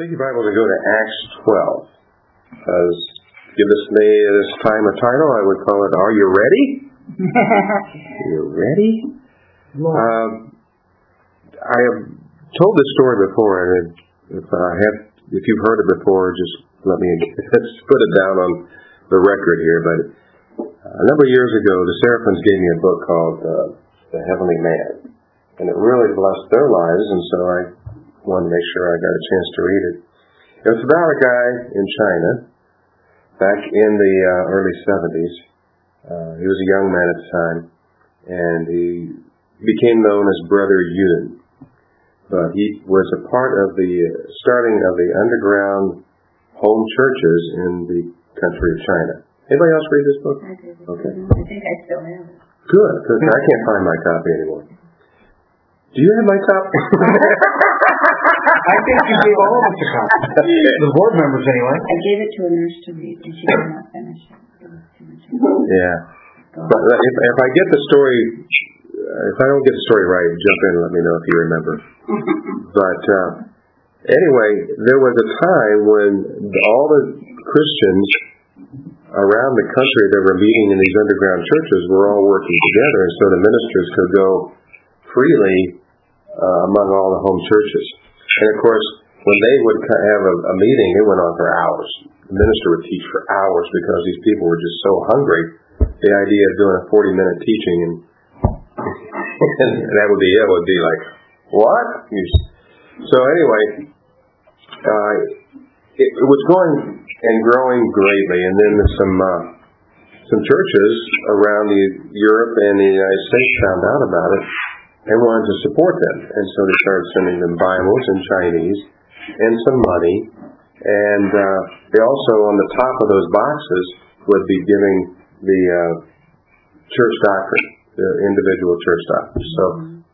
Take your Bibles and go to Acts 12. Give this time a title. I would call it, Are You Ready? You ready? I have told this story before, and if you've heard it before, just let me put it down on the record here. But a number of years ago, the Seraphins gave me a book called The Heavenly Man, and it really blessed their lives, and so I wanted to make sure I got a chance to read it. It was about a guy in China back in the early 70s. He was a young man at the time, and he became known as Brother Yun. But he was a part of the starting of the underground home churches in the country of China. Anybody else read this book? I did. Okay. I think I still have it. Good, because I can't find my copy anymore. Do you have my copy? I think you gave all of us a copy. The board members, anyway. I gave it to a nurse to read, and she did not finish it. It was too much. Yeah. But if I get the story, if I don't get the story right, jump in and let me know if you remember. But anyway, there was a time when all the Christians around the country that were meeting in these underground churches were all working together, and so the ministers could go freely among all the home churches. And of course, when they would have a meeting, it went on for hours. The minister would teach for hours because these people were just so hungry. The idea of doing a 40-minute teaching and that would be it. Would be like, what? So anyway, it was going and growing greatly, and then some churches around Europe and the United States found out about it and wanted to support them, and so they started sending them Bibles in Chinese and some money, and they also on the top of those boxes would be giving the church doctrine, the individual church doctrine. So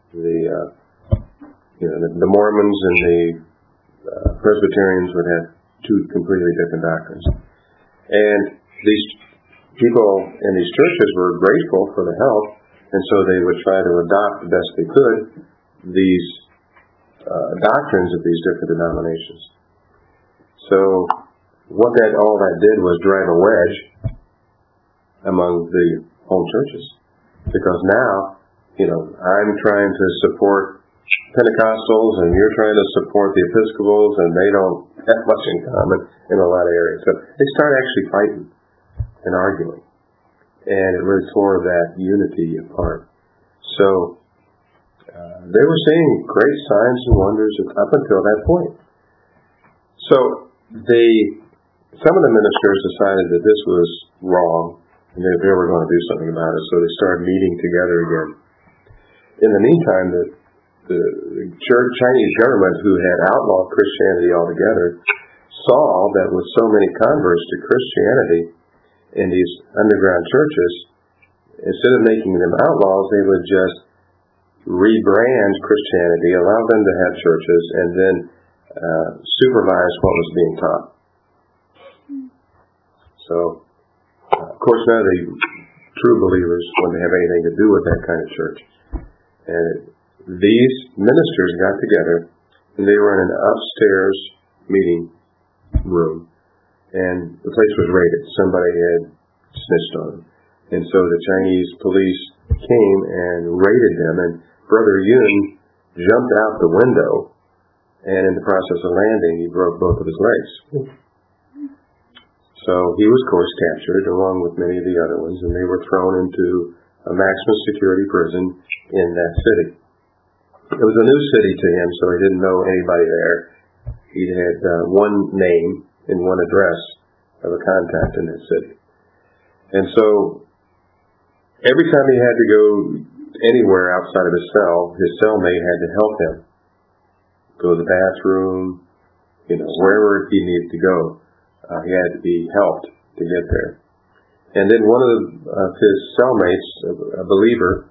the Mormons and the Presbyterians would have two completely different doctrines, and these people in these churches were grateful for the help. And so they would try to adopt the best they could these doctrines of these different denominations. So what all that did was drive a wedge among the home churches. Because now, I'm trying to support Pentecostals and you're trying to support the Episcopals, and they don't have much in common in a lot of areas. So they start actually fighting and arguing. And it really tore that unity apart. So they were seeing great signs and wonders up until that point. So some of the ministers decided that this was wrong, and they were going to do something about it. So they started meeting together again. In the meantime, the Chinese government, who had outlawed Christianity altogether, saw that with so many converts to Christianity in these underground churches, instead of making them outlaws, they would just rebrand Christianity, allow them to have churches, and then supervise what was being taught. So, of course, none of the true believers wanted to have anything to do with that kind of church. And these ministers got together, and they were in an upstairs meeting room. And the place was raided. Somebody had snitched on them. And so the Chinese police came and raided them, and Brother Yun jumped out the window, and in the process of landing, he broke both of his legs. So he was, of course, captured, along with many of the other ones, and they were thrown into a maximum security prison in that city. It was a new city to him, so he didn't know anybody there. He had one name and one address of a contact in that city. And so every time he had to go anywhere outside of his cellmate had to help him. Go to the bathroom, wherever he needed to go. He had to be helped to get there. And then one of his cellmates, a believer,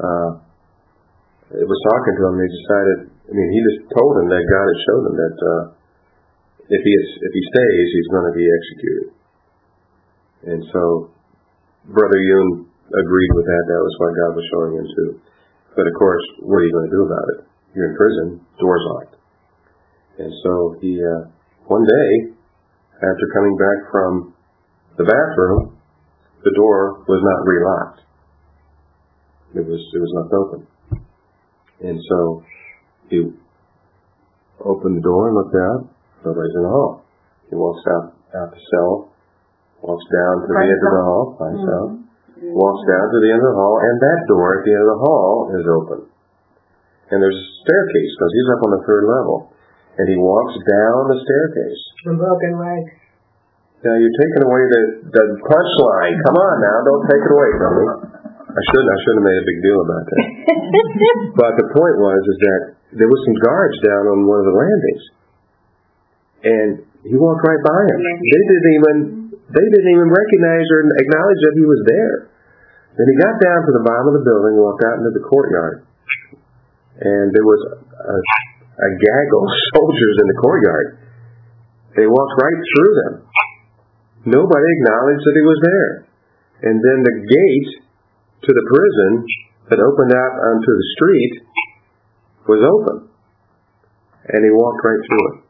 was talking to him, and he just told him that God had showed him that if he stays, he's going to be executed. And so Brother Yun agreed with that. That was what God was showing him too. But of course, what are you going to do about it? You're in prison, door's locked. And so he one day, after coming back from the bathroom, the door was not relocked. It was left open. And so he opened the door and looked out. Nobody's in the hall. He walks out the cell, walks down to the end of the hall by himself, walks down to the end of the hall, and that door at the end of the hall is open. And there's a staircase, because he's up on the 3rd level. And he walks down the staircase. From broken legs. Now you're taking away the punchline. Come on now, don't take it away from me. I shouldn't have made a big deal about that. But the point was that there was some guards down on one of the landings. And he walked right by him. They didn't even recognize or acknowledge that he was there. Then he got down to the bottom of the building and walked out into the courtyard. And there was a gaggle of soldiers in the courtyard. They walked right through them. Nobody acknowledged that he was there. And then the gate to the prison that opened out onto the street was open. And he walked right through it.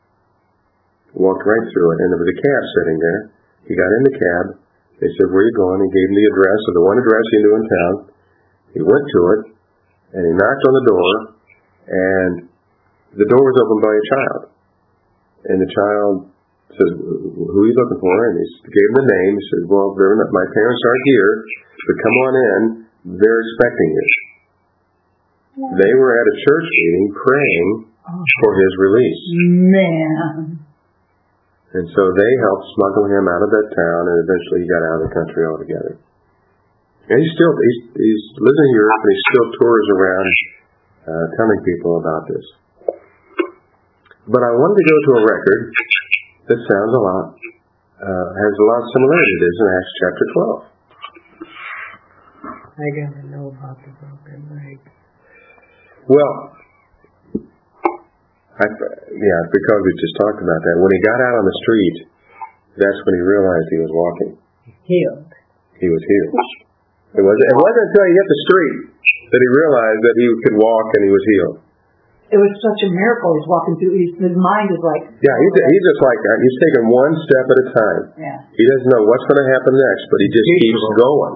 And there was a cab sitting there. He got in the cab. They said, "Where are you going?" He gave them the address of the one address he knew in town. He went to it, and he knocked on the door, and the door was opened by a child. And the child says, "Who are you looking for?" And he gave him the name. He said, "Well, my parents aren't here, but come on in. They're expecting you." They were at a church meeting praying for his release. Man. And so they helped smuggle him out of that town, and eventually he got out of the country altogether. And he's lives in Europe, and he still tours around telling people about this. But I wanted to go to a record that sounds has a lot of similarities. It is in Acts chapter 12. I gotta know about the broken leg. Well, because we just talked about that. When he got out on the street, that's when he realized he was walking. Healed. He was healed. It wasn't until he hit the street that he realized that he could walk and he was healed. It was such a miracle. He's walking through. His mind is like. Yeah, he's just like that. He's taking one step at a time. Yeah. He doesn't know what's going to happen next, but he just keeps going.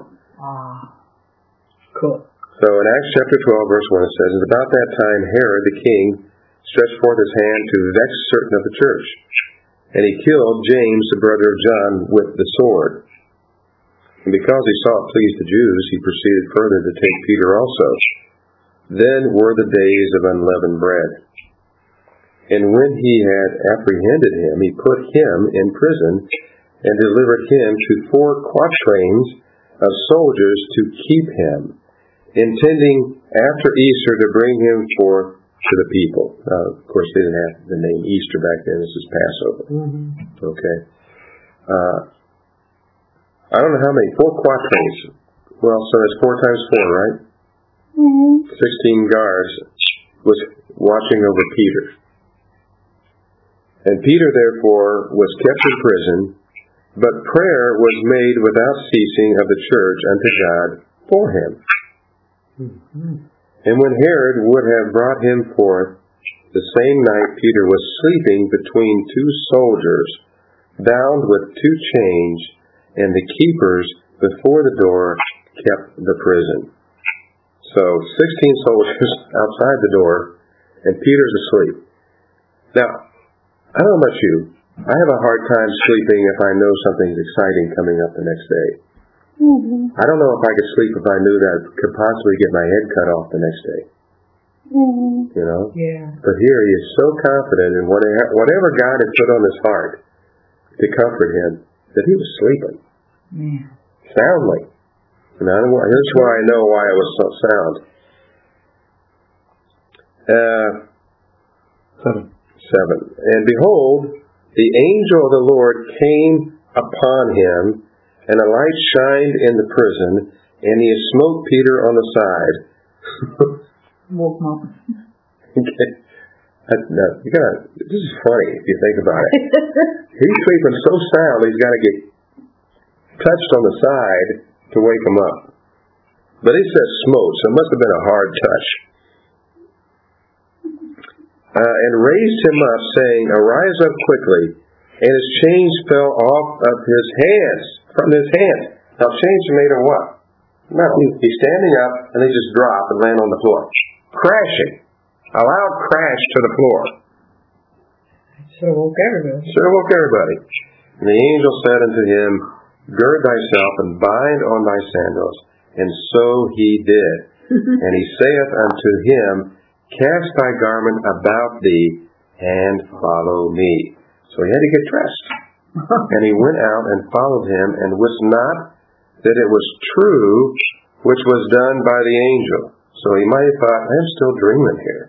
Cool. So in Acts chapter 12, verse 1, it says, "And about that time Herod the king stretched forth his hand to vex certain of the church. And he killed James, the brother of John, with the sword. And because he saw it pleased the Jews, he proceeded further to take Peter also. Then were the days of unleavened bread. And when he had apprehended him, he put him in prison and delivered him to 4 quatrains of soldiers to keep him, intending after Easter to bring him forth to the people." Of course, they didn't have the name Easter back then. This is Passover. Mm-hmm. Okay. I don't know how many. 4 quatrains. Well, so that's 4 times 4, right? Mm-hmm. 16 guards was watching over Peter. And Peter, therefore, was kept in prison, but prayer was made without ceasing of the church unto God for him. Mm-hmm. And when Herod would have brought him forth, the same night Peter was sleeping between 2 soldiers, bound with 2 chains, and the keepers before the door kept the prison. So 16 soldiers outside the door, and Peter's asleep. Now, I don't know about you. I have a hard time sleeping if I know something's exciting coming up the next day. Mm-hmm. I don't know if I could sleep if I knew that I could possibly get my head cut off the next day. Mm-hmm. You know? Yeah. But here he is so confident in whatever God had put on his heart to comfort him, that he was sleeping. Yeah. Soundly. And here's where I know why it was so sound. 7. And behold, the angel of the Lord came upon him, and a light shined in the prison, and he smote Peter on the side. Woke him up. Okay. This is funny if you think about it. He's sleeping so sound, he's got to get touched on the side to wake him up. But it says smote, so it must have been a hard touch. and raised him up, saying, Arise up quickly. And his chains fell off of his hands, from his hands. Now chains are made of what? Metal. He's standing up, and they just drop and land on the floor. Crashing. A loud crash to the floor. Should have woke everybody. Should have woke everybody. And the angel said unto him, Gird thyself and bind on thy sandals. And so he did. And he saith unto him, Cast thy garment about thee, and follow me. So he had to get dressed. And he went out and followed him, and wist not that it was true which was done by the angel. So he might have thought, I'm still dreaming here.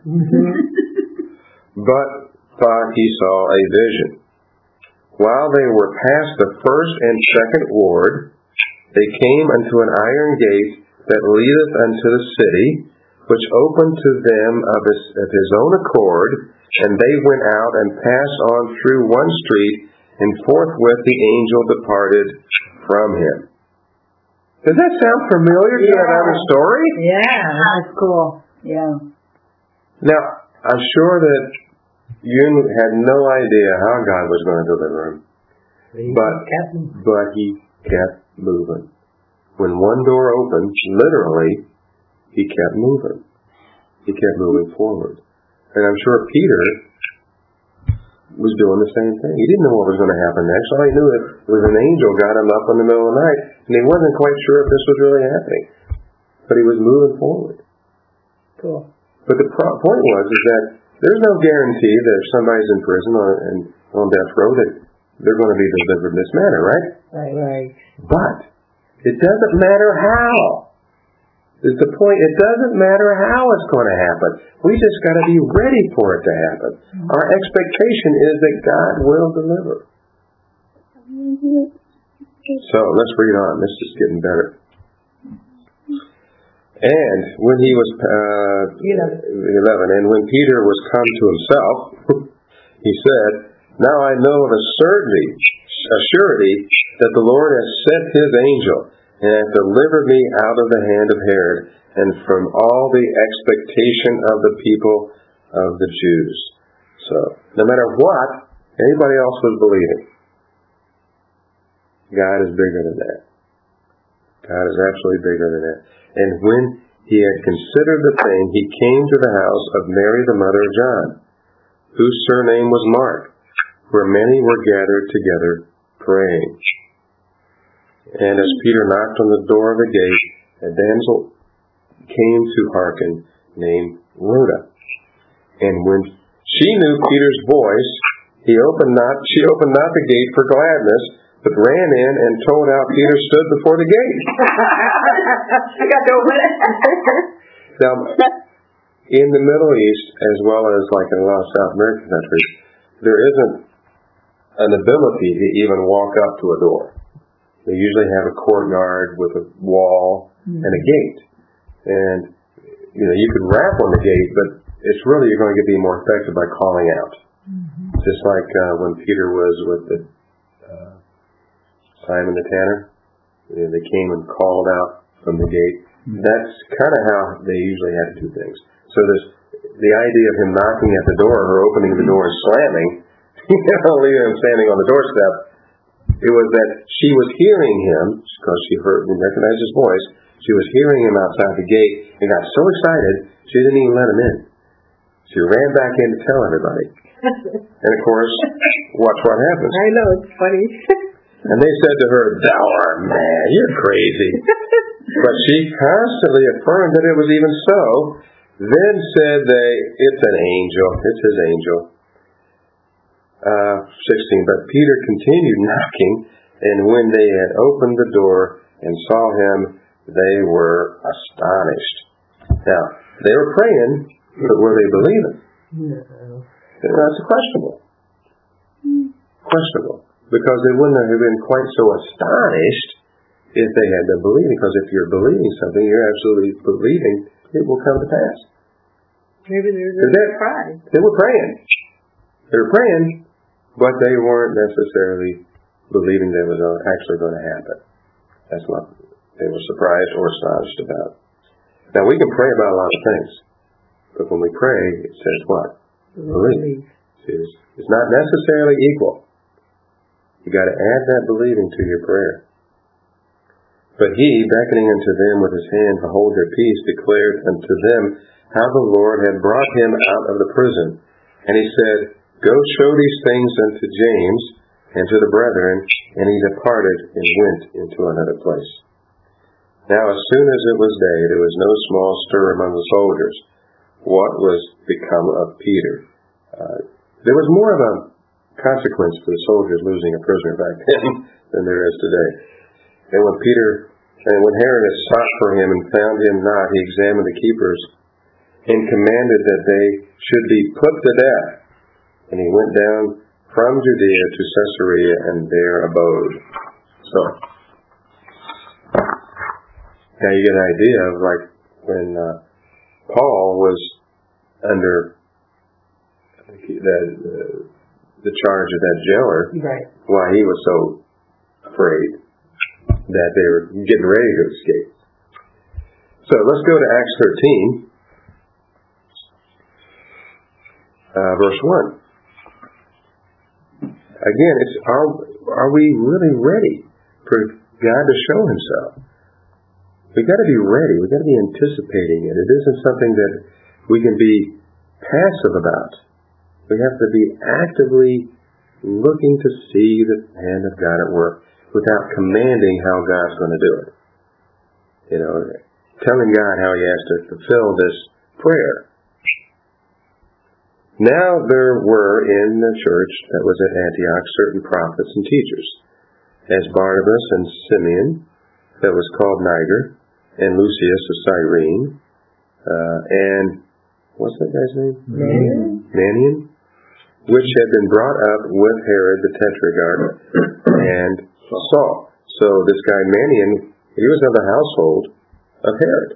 But thought he saw a vision. While they were past the first and second ward, they came unto an iron gate that leadeth unto the city, which opened to them of his own accord, and they went out and passed on through one street, and forthwith the angel departed from him. Does that sound familiar to that other story? Yeah, that's cool. Yeah. Now, I'm sure that Yun had no idea how God was going to deliver him. But he kept moving. When one door opened, literally, he kept moving. He kept moving forward. And I'm sure Peter was doing the same thing. He didn't know what was going to happen next. All he knew was an angel got him up in the middle of the night, and he wasn't quite sure if this was really happening. But he was moving forward. Cool. But the point was is that there's no guarantee that if somebody's in prison or on death row that they're going to be delivered in this manner, right? Right. But it doesn't matter how. Is the point. It doesn't matter how it's going to happen. We just got to be ready for it to happen. Our expectation is that God will deliver. So let's read on. This is getting better. And when he was 11, and when Peter was come to himself, he said, Now I know of a surety that the Lord has sent his angel, and hath delivered me out of the hand of Herod, and from all the expectation of the people of the Jews. So, no matter what anybody else was believing, God is bigger than that. God is absolutely bigger than that. And when he had considered the thing, he came to the house of Mary the mother of John, whose surname was Mark, where many were gathered together praying. And as Peter knocked on the door of the gate, a damsel came to hearken, named Rhoda. And when she knew Peter's voice, she opened not the gate for gladness, but ran in and told how Peter stood before the gate. I got to open it. Now, in the Middle East, as well as like in a lot of South American countries, there isn't an ability to even walk up to a door. They usually have a courtyard with a wall and a gate. And, you could rap on the gate, but it's really, you're going to be more effective by calling out. Just like when Peter was with the Simon the Tanner. They came and called out from the gate. That's kind of how they usually have to do things. So there's the idea of him knocking at the door or opening the door and slamming, leaving him standing on the doorstep. It was that she was hearing him, because she heard and recognized his voice. She was hearing him outside the gate and got so excited, she didn't even let him in. She ran back in to tell everybody. And of course, watch what happens. I know, it's funny. And they said to her, Thou art mad, you're crazy. But she constantly affirmed that it was even so. Then said they, It's an angel. It's his angel. 16. But Peter continued knocking, and when they had opened the door and saw him, they were astonished. Now, they were praying, but were they believing? No. That's questionable. Questionable. Because they wouldn't have been quite so astonished if they had been believing. Because if you're believing something, you're absolutely believing it will come to pass. Maybe they're pride. They were praying. They were praying, but they weren't necessarily believing that it was actually going to happen. That's what they were surprised or astonished about. Now, we can pray about a lot of things. But when we pray, it says what? Believe. It's not necessarily equal. You got to add that believing to your prayer. But he, beckoning unto them with his hand to hold their peace, declared unto them how the Lord had brought him out of the prison. And he said, Go show these things unto James and to the brethren. And he departed and went into another place. Now as soon as it was day, there was no small stir among the soldiers. What was become of Peter? There was more of a consequence to the soldiers losing a prisoner back then than there is today. And when Herod had sought for him and found him not, he examined the keepers and commanded that they should be put to death. And he went down from Judea to Caesarea and there abode. So, now you get an idea of like when Paul was under the charge of that jailer, Right. why he was so afraid that they were getting ready to escape. So let's go to Acts 13, verse 1. Again, it's are we really ready for God to show himself? We've got to be ready. We've got to be anticipating it. It isn't something that we can be passive about. We have to be actively looking to see the hand of God at work without commanding how God's going to do it. You know, telling God how he has to fulfill this prayer. Now there were in the church that was at Antioch certain prophets and teachers, as Barnabas and Simeon, that was called Niger, and Lucius of Cyrene, and what's that guy's name? Manaen, which had been brought up with Herod the Tetrarch and Saul. So this guy Manaen, he was of the household of Herod.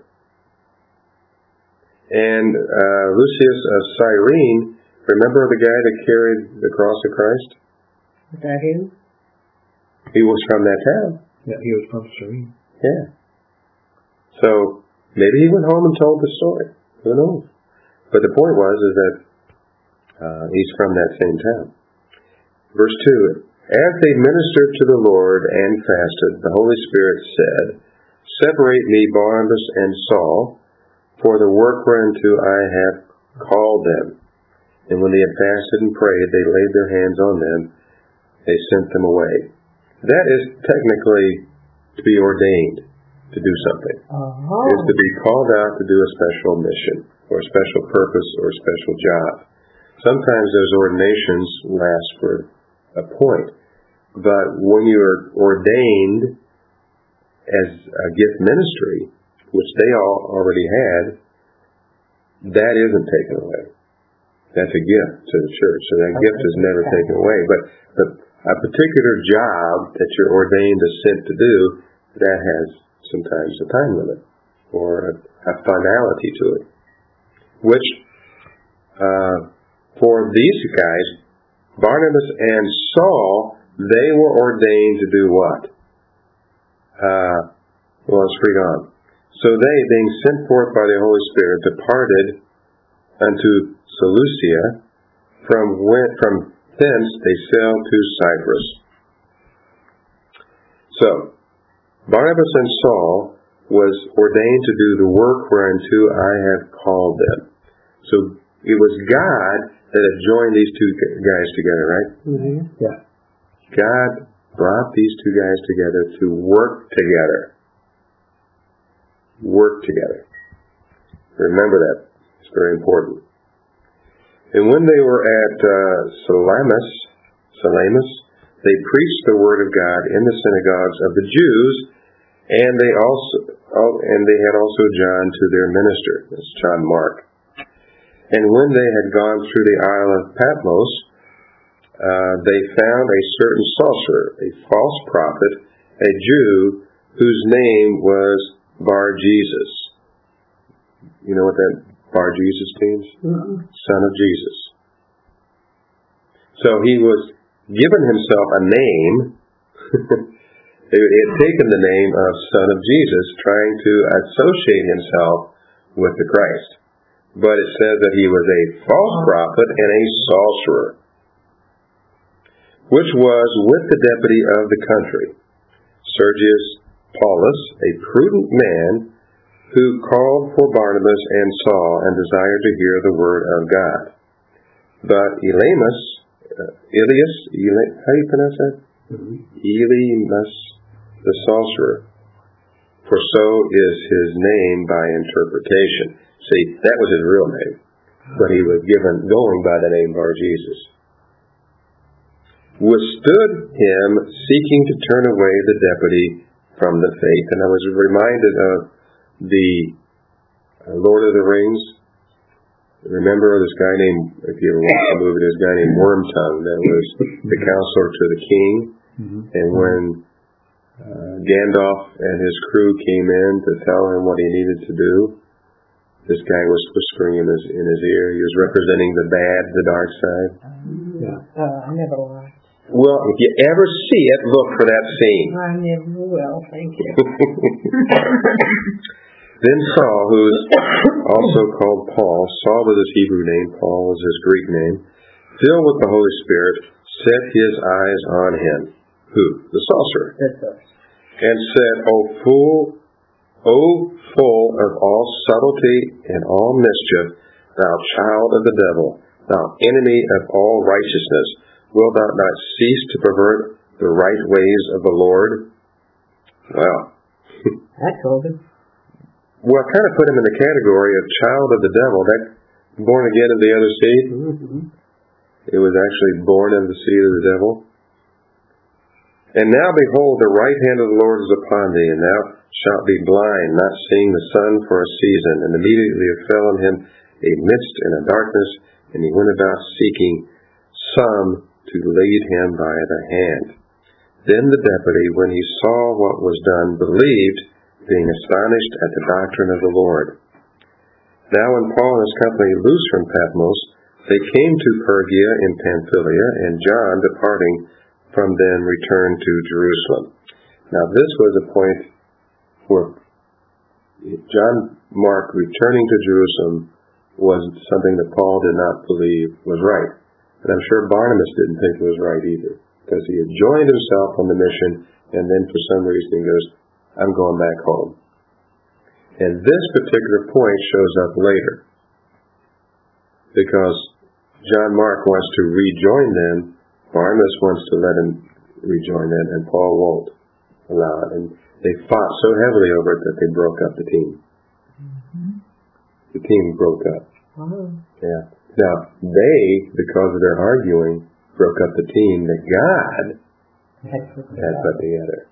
And Lucius of Cyrene, remember the guy that carried the cross of Christ? Is that him? He was from that town. Yeah, he was from Cyrene. Yeah. So maybe he went home and told the story. Who knows? But the point was is that he's from that same town. Verse 2, As they ministered to the Lord and fasted, the Holy Spirit said, Separate me Barnabas and Saul for the work whereunto I have called them. And when they had fasted and prayed, they laid their hands on them. They sent them away. That is technically to be ordained to do something. Is to be called out to do a special mission or a special purpose or a special job. Sometimes those ordinations last for a point. But when you're ordained as a gift ministry, which they all already had, that isn't taken away. That's a gift to the church. So that gift is never taken away. But a particular job that you're ordained or sent to do, that has sometimes a time limit or a finality to it. Which, for these guys, Barnabas and Saul, they were ordained to do what? Well, let's read on. So they, being sent forth by the Holy Spirit, departed unto Seleucia. From thence they sailed to Cyprus. So, Barnabas and Saul was ordained to do the work whereunto I have called them. So, it was God that had joined these two guys together, right? Mm-hmm. Yeah. God brought these two guys together to work together. Work together. Remember that. It's very important. And when they were at Salamis, they preached the word of God in the synagogues of the Jews, and they had also John to their minister. That's John Mark. And when they had gone through the Isle of Patmos, they found a certain sorcerer, a false prophet, a Jew, whose name was Bar-Jesus. You know what that Bar-Jesus means? Mm-hmm. Son of Jesus. So he was given himself a name. He had taken the name of Son of Jesus, trying to associate himself with the Christ. but it says that he was a false prophet and a sorcerer, which was with the deputy of the country, Sergius Paulus, a prudent man, who called for Barnabas and Saul and desired to hear the word of God. But Elymas, how do you pronounce that? Elymas, the sorcerer, for so is his name by interpretation. See, that was his real name, but he was given going by the name Bar Jesus. Withstood him, seeking to turn away the deputy from the faith. And I was reminded of the Lord of the Rings. Remember this guy named, if you ever watched the movie, this guy named Wormtongue that was the counselor to the king. And when Gandalf and his crew came in to tell him what he needed to do, this guy was whispering in his ear. He was representing the bad, the dark side. I never watched. Well, if you ever see it, look for that scene. I never will, thank you. Then Saul, who is also called Paul, Saul was his Hebrew name, Paul was his Greek name, filled with the Holy Spirit, set his eyes on him. Who? The sorcerer. And said, O full of all subtlety and all mischief, thou child of the devil, thou enemy of all righteousness, will thou not cease to pervert the right ways of the Lord? Well, I told him. Well, I kind of put him in the category of child of the devil. That born again of the other seed. It was actually born of the seed of the devil. And now behold, the right hand of the Lord is upon thee, and thou shalt be blind, not seeing the sun for a season. And immediately there fell on him a mist and a darkness, and he went about seeking some to lead him by the hand. Then the deputy, when he saw what was done, believed, being astonished at the doctrine of the Lord. Now when Paul and his company loosed from Patmos, they came to Pergia in Pamphylia, and John, departing from them, returned to Jerusalem. Now this was a point where John Mark returning to Jerusalem was something that Paul did not believe was right. And I'm sure Barnabas didn't think it was right either, because he had joined himself on the mission, and then for some reason he goes, I'm going back home. And this particular point shows up later, because John Mark wants to rejoin them, Barnabas wants to let him rejoin them, and Paul won't allow it. And they fought so heavily over it that they broke up the team. The team broke up. Yeah. Now, they, because of their arguing, broke up the team that God had put together.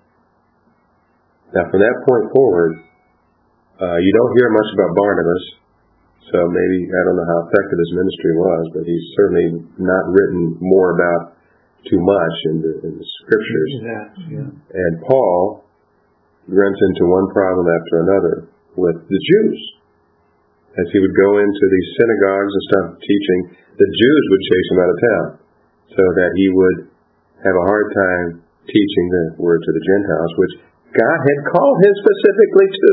Now, from that point forward, you don't hear much about Barnabas, so maybe, I don't know how effective his ministry was, but he's certainly not written more about too much in the scriptures. And Paul runs into one problem after another with the Jews. As he would go into these synagogues and stuff teaching, the Jews would chase him out of town, so that he would have a hard time teaching the word to the Gentiles, which God had called him specifically to.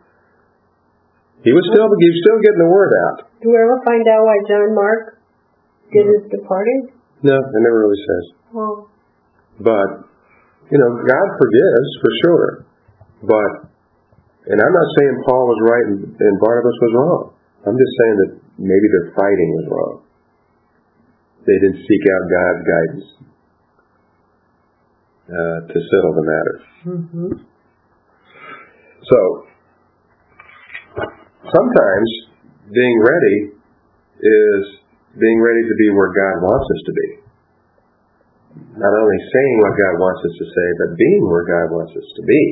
He was still getting the word out. Do we ever find out why John Mark did his departing? No, it never really says. Oh. But, God forgives for sure. But, and I'm not saying Paul was right and Barnabas was wrong. I'm just saying that maybe their fighting was wrong. They didn't seek out God's guidance to settle the matter. So, sometimes being ready is being ready to be where God wants us to be. Not only saying what God wants us to say, but being where God wants us to be.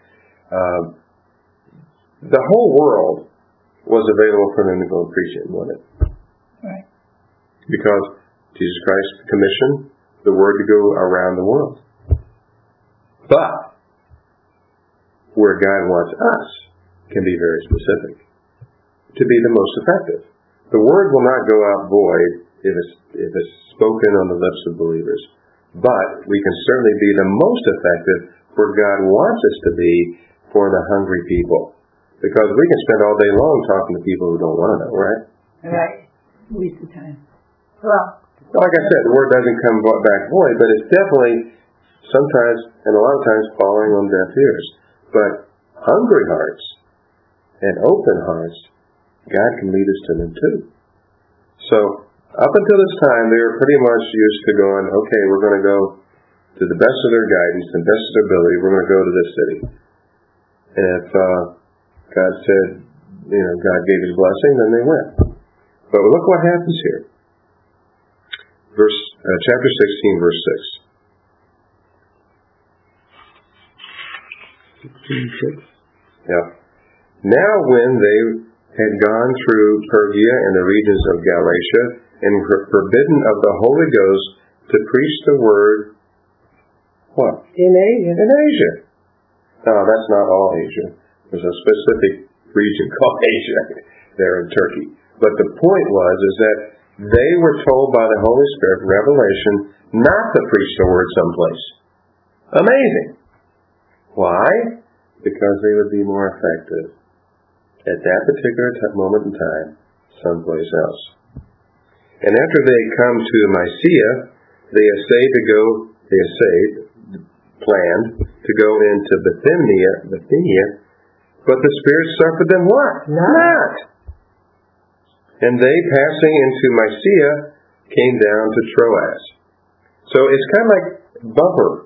The whole world was available for them to go and preach it, wasn't it? Right. Because Jesus Christ commissioned the word to go around the world. But where God wants us can be very specific to be the most effective. The word will not go out void if it's spoken on the lips of believers. But we can certainly be the most effective where God wants us to be for the hungry people. Because we can spend all day long talking to people who don't want to know, right? Right. Waste of time. Well, Like I said, the word doesn't come back void, but it's definitely sometimes, and a lot of times, falling on deaf ears. But hungry hearts and open hearts, God can lead us to them too. So, up until this time, they were pretty much used to going, okay, we're going to go to the best of their guidance and best of their ability, we're going to go to this city. And if God said, God gave his blessing, then they went. But look what happens here. Chapter 16, verse 6. 16:6. Yeah. Now when they had gone through Pergia and the regions of Galatia, and were forbidden of the Holy Ghost to preach the word, what? In Asia. In Asia. No, that's not all Asia. There's a specific region called Asia there in Turkey. But the point is that they were told by the Holy Spirit, revelation, not to preach the word someplace. Amazing. Why? Because they would be more effective at that particular moment in time someplace else. And after they come to Mysia, they planned to go into Bithynia, but the Spirit suffered them what? Not. And they, passing into Mysia, came down to Troas. So it's kind of like bumper.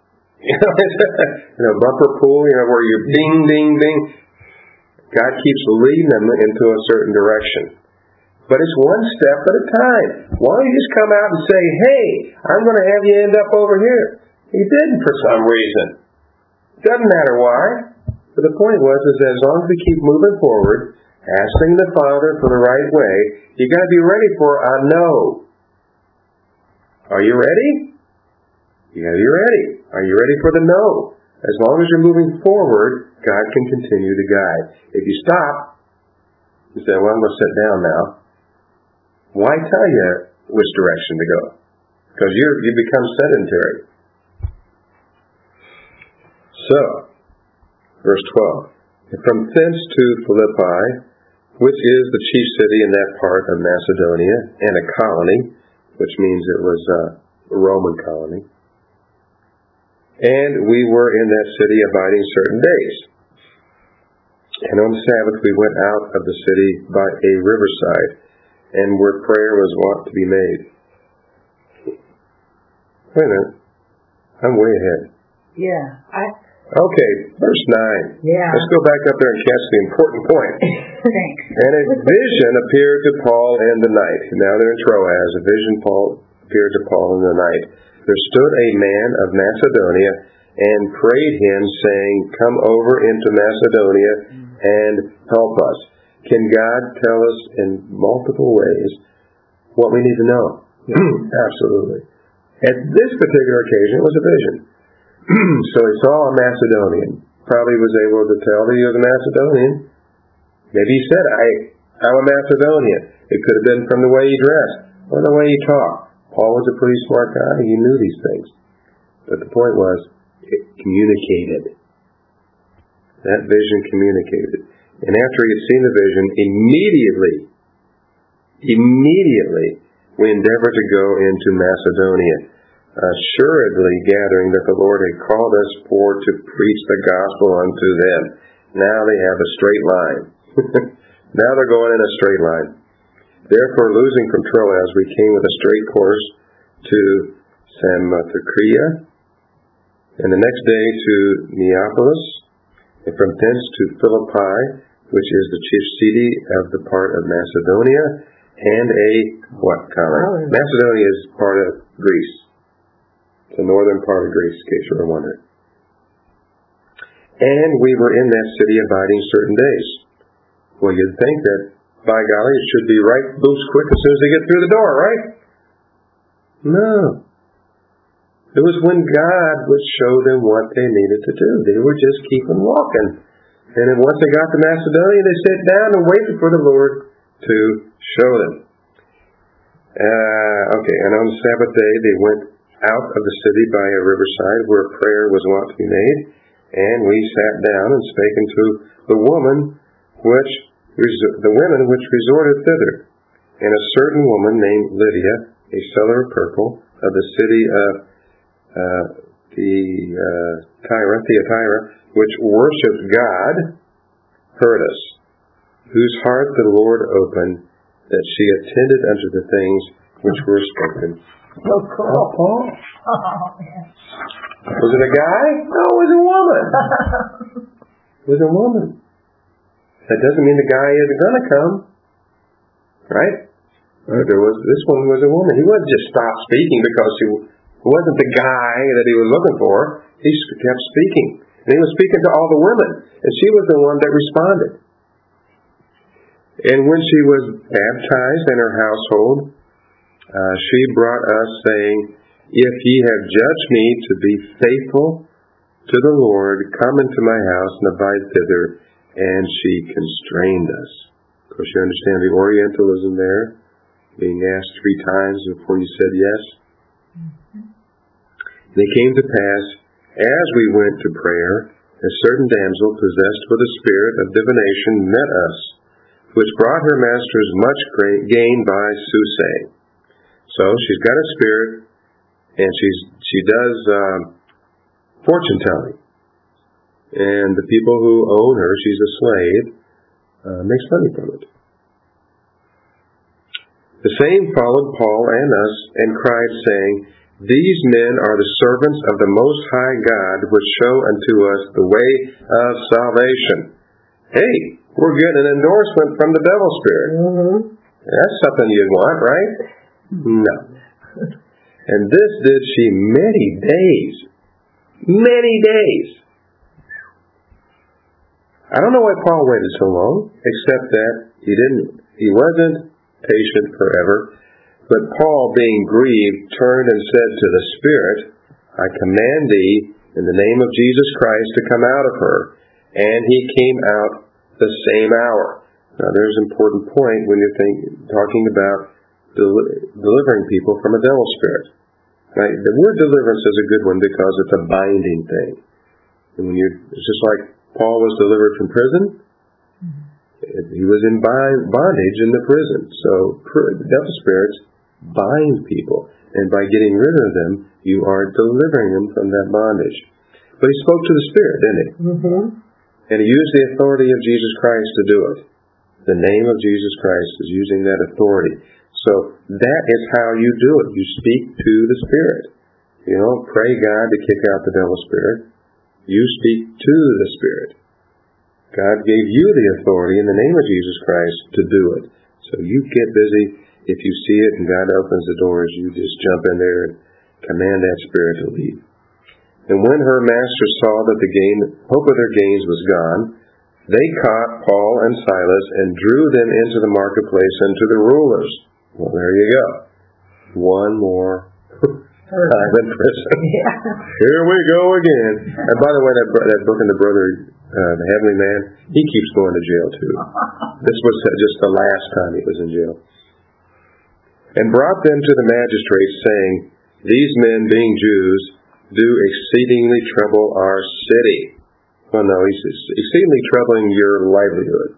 Bumper pool, where you're ding, ding, ding. God keeps leading them into a certain direction. But it's one step at a time. Why don't you just come out and say, hey, I'm going to have you end up over here? He didn't for some reason. Doesn't matter why. But the point is that as long as we keep moving forward, asking the Father for the right way, you got to be ready for a no. Are you ready? You got to be ready. Are you ready for the no? As long as you're moving forward, God can continue to guide. If you stop, you say, well, I'm going to sit down now. Why tell you which direction to go? Because you become sedentary. So, verse 12. And from thence to Philippi, which is the chief city in that part of Macedonia, and a colony, which means it was a Roman colony. And we were in that city abiding certain days. And on the Sabbath we went out of the city by a riverside, and where prayer was wont to be made. Wait a minute. I'm way ahead. yeah. Okay, verse 9. Yeah. Let's go back up there and catch the important point. Thanks. And a vision appeared to Paul in the night. Now they're in Troas. A vision appeared to Paul in the night. There stood a man of Macedonia and prayed him, saying, come over into Macedonia and help us. Can God tell us in multiple ways what we need to know? Absolutely. At this particular occasion, it was a vision. So he saw a Macedonian. Probably was able to tell that he was a Macedonian. Maybe he said, I'm a Macedonian. It could have been from the way he dressed or the way he talked. Paul was a pretty smart guy. He knew these things. But the point was, it communicated. That vision communicated. And after he had seen the vision, immediately, we endeavored to go into Macedonia, assuredly gathering that the Lord had called us for to preach the gospel unto them. Now they have a straight line. Now they're going in a straight line. Therefore, losing from Troas, we came with a straight course to Samothracia, and the next day to Neapolis, and from thence to Philippi, which is the chief city of the part of Macedonia, and a what colony? Macedonia is part of Greece. It's the northern part of Greece, in case you were wondering. And we were in that city abiding certain days. Well, you'd think that, by golly, it should be right boots quick as soon as they get through the door, right? No. It was when God would show them what they needed to do. They were just keeping walking. And then once they got to Macedonia, they sat down and waited for the Lord to show them. And on the Sabbath day, they went out of the city by a riverside where prayer was wont to be made. And we sat down and spake unto the women which resorted thither. and a certain woman named Lydia, a seller of purple, of the city of Thyatira, which worshipped God, heard us, whose heart the Lord opened, that she attended unto the things which were spoken. So cool. Paul. Oh, man. Was it a guy? No, it was a woman. It was a woman. That doesn't mean the guy isn't going to come. Right? This one was a woman. He wasn't just stopped speaking because he wasn't the guy that he was looking for. He kept speaking. And he was speaking to all the women. And she was the one that responded. And when she was baptized in her household, she brought us, saying, If ye have judged me to be faithful to the Lord, come into my house and abide thither. And she constrained us. Of course, you understand the Orientalism there, being asked 3 times before you said yes. And it came to pass, as we went to prayer, a certain damsel possessed with a spirit of divination met us, which brought her masters much gain by soothsaying. So she's got a spirit, and she does fortune telling. And the people who own her, she's a slave, makes money from it. The same followed Paul and us, and cried, saying, These men are the servants of the Most High God, which show unto us the way of salvation. Hey, we're getting an endorsement from the devil spirit. Mm-hmm. That's something you'd want, right? No. And this did she many days. Many days. I don't know why Paul waited so long, except that he wasn't patient forever. But Paul, being grieved, turned and said to the Spirit, I command thee in the name of Jesus Christ to come out of her. And he came out the same hour. Now there's an important point when you're talking about delivering people from a devil spirit. Right? The word deliverance is a good one because it's a binding thing. And it's just like Paul was delivered from prison. He was in bondage in the prison. So the devil spirits bind people. And by getting rid of them, you are delivering them from that bondage. But he spoke to the Spirit, didn't he? Mm-hmm. And he used the authority of Jesus Christ to do it. The name of Jesus Christ is using that authority. So that is how you do it. You speak to the Spirit. You don't pray God to kick out the devil spirit. You speak to the Spirit. God gave you the authority in the name of Jesus Christ to do it. So you get busy. If you see it and God opens the doors, you just jump in there and command that spirit to leave. And when her masters saw that the hope of their gains was gone, they caught Paul and Silas and drew them into the marketplace and to the rulers. Well, there you go. One more time in prison. Yeah. Here we go again. And by the way, that book in the brother, The Heavenly Man, he keeps going to jail too. This was just the last time he was in jail. And brought them to the magistrates, saying, These men, being Jews, do exceedingly trouble our city. Well, no, he's exceedingly troubling your livelihood.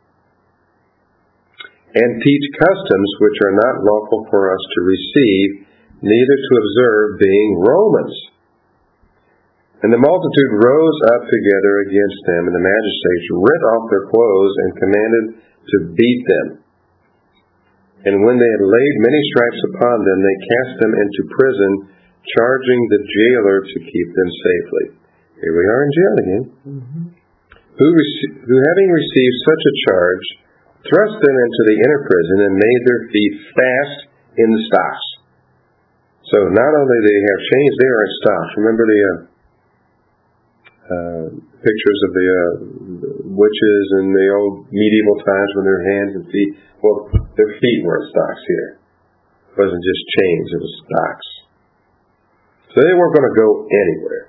And teach customs which are not lawful for us to receive, neither to observe, being Romans. And the multitude rose up together against them, and the magistrates rent off their clothes and commanded to beat them. And when they had laid many stripes upon them, they cast them into prison, charging the jailer to keep them safely. Here we are in jail again. Mm-hmm. Who having received such a charge, thrust them into the inner prison and made their feet fast in the stocks. So not only do they have chains, they are in stocks. Remember the pictures of the witches in the old medieval times with their hands and feet? Well, their feet were in stocks here. It wasn't just chains, it was stocks. So they weren't going to go anywhere.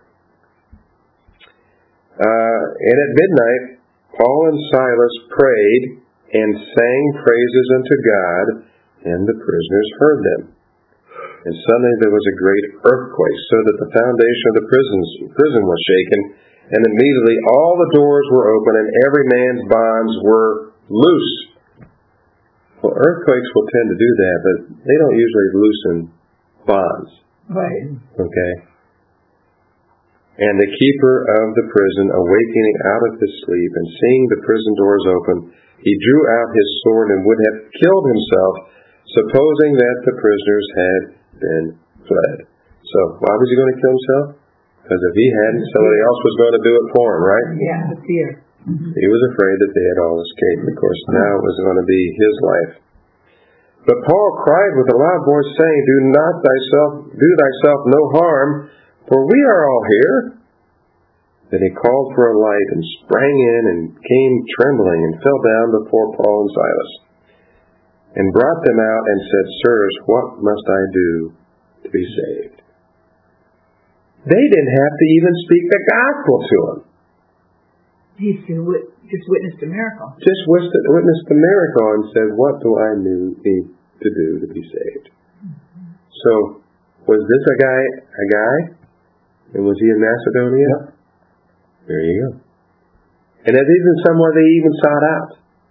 And at midnight, Paul and Silas prayed and sang praises unto God, and the prisoners heard them. And suddenly there was a great earthquake, so that the foundation of the prison was shaken, and immediately all the doors were open, and every man's bonds were loose. Well, earthquakes will tend to do that, but they don't usually loosen bonds. Right. Okay? And the keeper of the prison, awakening out of his sleep and seeing the prison doors open, he drew out his sword and would have killed himself, supposing that the prisoners had been fled. So, why was he going to kill himself? Because if he hadn't, somebody else was going to do it for him, right? Yeah, the fear. He was afraid that they had all escaped. Of course, now it was going to be his life. But Paul cried with a loud voice, saying, Do thyself no harm, for we are all here. Then he called for a light and sprang in and came trembling and fell down before Paul and Silas and brought them out and said, Sirs, what must I do to be saved? They didn't have to even speak the gospel to him. He just witnessed a miracle. Just witnessed the miracle and said, what do I need to do to be saved? So, was this a guy? And was he in Macedonia? Yep. There you go. And that's even somewhere they even sought out.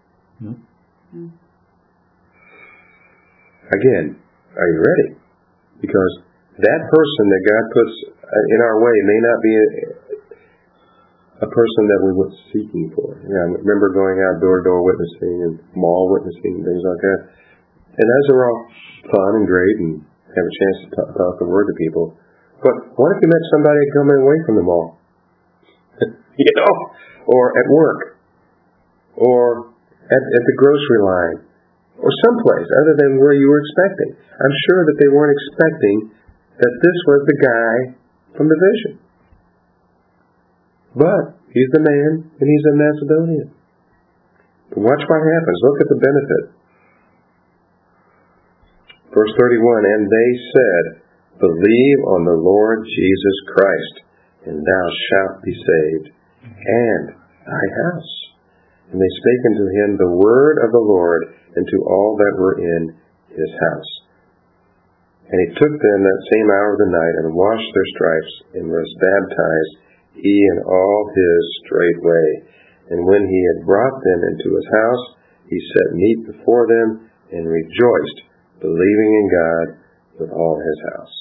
Again, are you ready? Because that person that God puts in our way may not be a person that we were seeking for. Yeah, I remember going out door-to-door witnessing and mall witnessing and things like that. And those are all fun and great and have a chance to talk the word to people. But what if you met somebody coming away from the mall? Or at work, or at the grocery line, or someplace other than where you were expecting. I'm sure that they weren't expecting that this was the guy from the vision. But he's the man, and he's in Macedonia. Watch what happens. Look at the benefit. Verse 31, And they said, Believe on the Lord Jesus Christ, and thou shalt be saved, and thy house. And they spake unto him the word of the Lord, and to all that were in his house. And he took them that same hour of the night, and washed their stripes, and was baptized, he and all his straightway. And when he had brought them into his house, he set meat before them, and rejoiced, believing in God with all his house.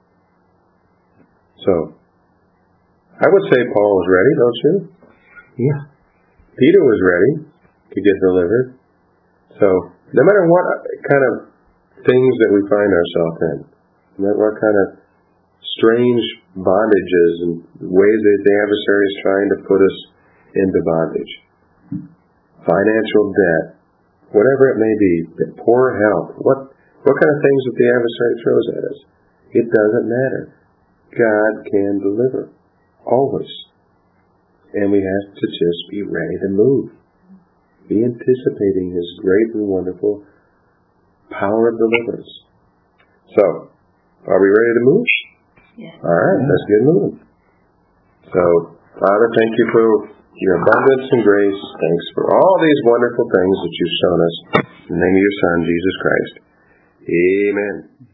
So, I would say Paul was ready, don't you? Yeah. Peter was ready to get delivered. So, no matter what kind of things that we find ourselves in, no matter what kind of strange bondages and ways that the adversary is trying to put us into bondage, financial debt, whatever it may be, poor health, what kind of things that the adversary throws at us, it doesn't matter. God can deliver. Always. And we have to just be ready to move. Be anticipating his great and wonderful power of deliverance. So, are we ready to move? Yes. Alright, let's get moving. So, Father, thank you for your abundance and grace. Thanks for all these wonderful things that you've shown us. In the name of your Son, Jesus Christ. Amen.